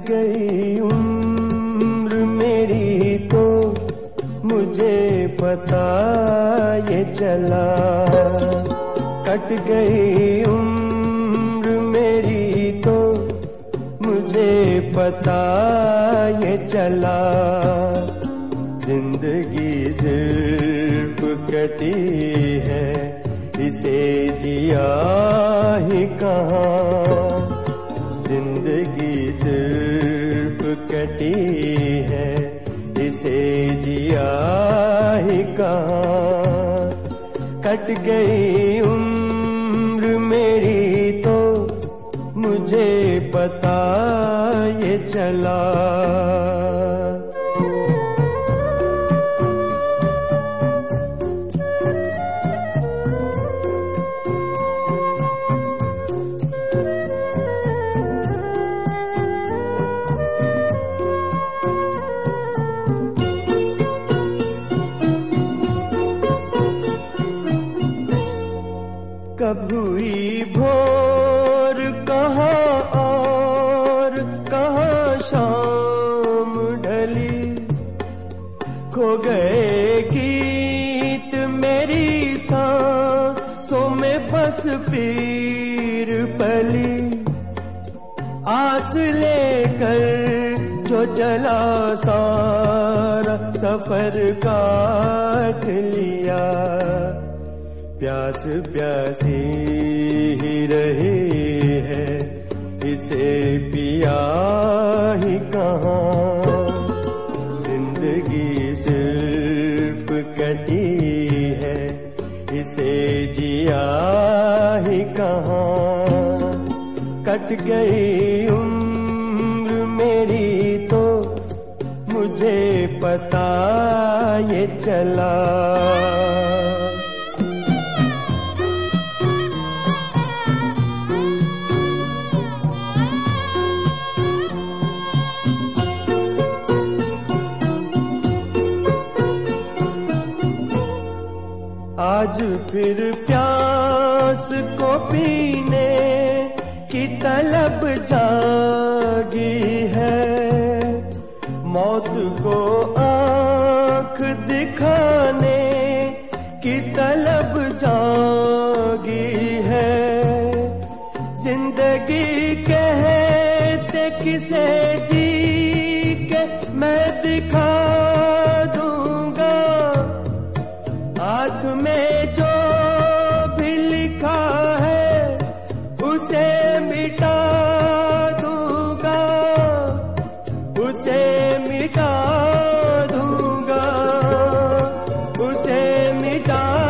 गई उम्र मेरी तो मुझे पता ये चला, कट गई उम्र मेरी तो मुझे पता ये चला। जिंदगी सिर्फ कटी है, इसे जिया ही कहाँ। जिंदगी सिर्फ कटी है, इसे जिया ही कहाँ। कट गई उम्र मेरी तो मुझे पता ये चला। कब हुई भोर कहाँ और कहाँ शाम ढली, खो गए गीत मेरी सांसों में बस पीर पली। आस लेकर जो चला सारा सफर काट लिया। प्यास प्यासी ही रही है, इसे पिया ही कहाँ। जिंदगी सिर्फ कटी है, इसे जिया ही कहाँ। कट गई उम्र मेरी तो मुझे पता ये चला। आज फिर प्यास को पीने की तलब जागी है, मौत को आँख दिखाने की तलब जागी है। जिंदगी कहते किसे जी के मैं दिखा दूंगा, हाथ में जो भी लिखा है उसे मिटा दूंगा, उसे मिटा दूंगा, उसे मिटा